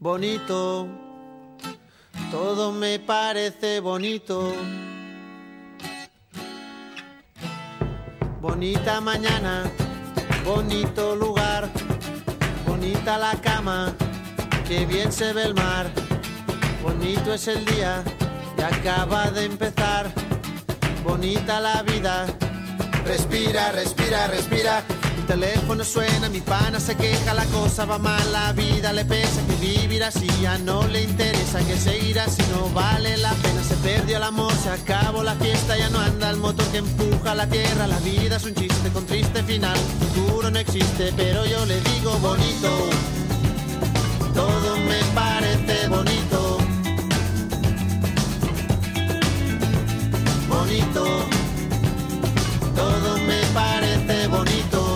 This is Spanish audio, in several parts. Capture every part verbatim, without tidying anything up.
bonito, todo me parece bonito. Bonita mañana, bonito lugar, bonita la cama, que bien se ve el mar. Bonito es el día que acaba de empezar, bonita la vida. Respira, respira, respira. Mi teléfono suena, mi pana se queja, la cosa va mal, la vida le pesa, que vivir así ya no le interesa, que seguir así no vale la pena. Se perdió el amor, se acabó la fiesta, ya no anda el motor que empuja la tierra. La vida es un chiste con triste final, futuro no existe, pero yo le digo bonito, todo me parece bonito. Bonito, todo me parece bonito.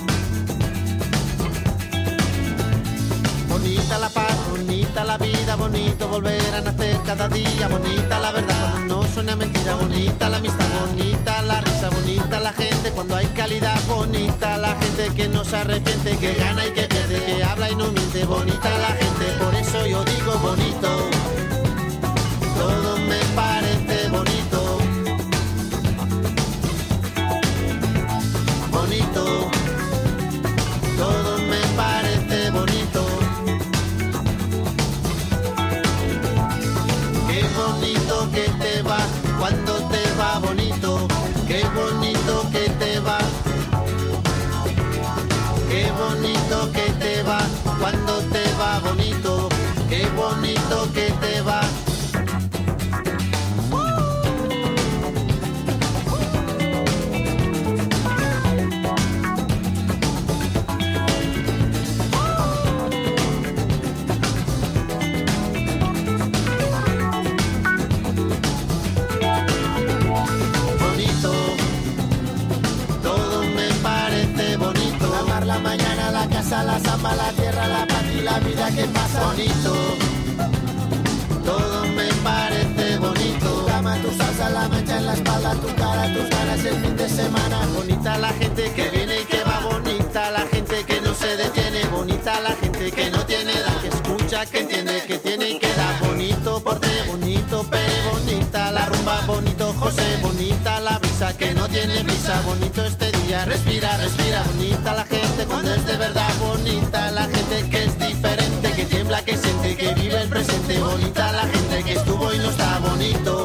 Bonita la paz, bonita la vida, bonito volver a nacer cada día. Bonita la verdad cuando no suena mentira, bonita la amistad, bonita la risa, bonita la gente cuando hay calidad. Bonita la gente que no se arrepiente, que gana y que pierde, que habla y no miente. Bonita la gente, por eso yo digo bonito, todo me parece bonito. Bonito, todo me parece bonito. Qué bonito que te va cuando te va bonito. Qué bonito que te va. Qué bonito que te va cuando te va bonito. Qué bonito que te va. La samba, la tierra, la paz y la vida que pasa. Bonito, todo me parece bonito. Tu cama, tu salsa, la mancha en la espalda, tu cara, tus ganas el fin de semana. Bonita la gente que viene y que va, bonita la gente que no se detiene, bonita la gente que no tiene edad, que escucha, que entiende, que tiene y que da. Bonito porte, bonito pere, bonita la rumba, bonito José, bonita la brisa que no tiene brisa, bonito este día, respira, respira. Bonita la gente cuando es de verdad, bonita la gente que es diferente, que tiembla, que siente, que vive el presente. Bonita la gente que estuvo y no está bonito.